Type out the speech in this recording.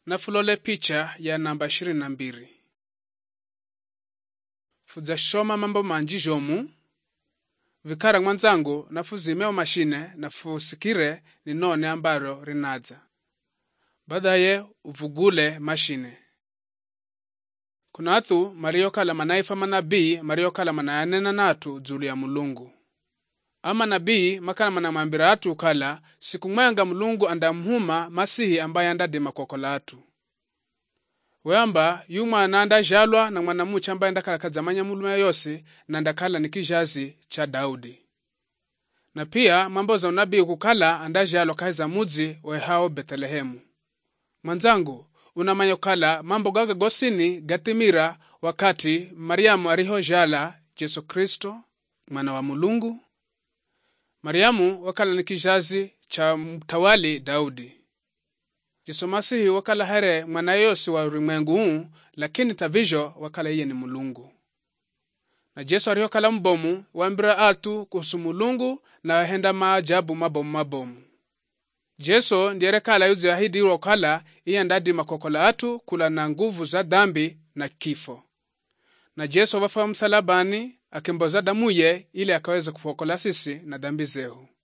na fulole picha ya namba 22. Fuzashoma mambo manji jomu vikara mwanzangu na fuzimeo mashine na fusikire ni none ambaro rinaza. Baadaye uvugule mashine. Kuna atu mariokala manaifa manabii mariokala manayanena natu julu ya Mulungu. Ama nabii makana manamambira atu kala siku mwenga Mulungu andamhuma Masihi ambaye andadima kokola atu. Weamba yu mwana andajalwa na mwanamucha ambaye ndakala kazamanya mulume yose na ndakala ni kijazi cha Daudi. Na pia mambo za unabii kukala andajalwa kaza muji wa hao Bethlehemu. Mwanzangu unamanyo kala mambo gaga gosini gatimira wakati Mariamu arihojala Yesu Kristo mwana wa Mulungu. Mariamu wakala ni kijazi cha mtawali Daudi. Yesu Masihi wakala here mwana yose wa ulimwengu, lakini tavijo wakala iye ni Mulungu. Na Yesu arihokala mbomu wambira atu kuhusu Mulungu na henda maajabu mabomu. Yesu ndiye kala yuzi ahidi wakala iye ndadi makokola atu kula na nguvu za dhambi na kifo. Na Yesu wafa msalabani akimboza damuye ili akaweza kufokola sisi na dhambi zehu.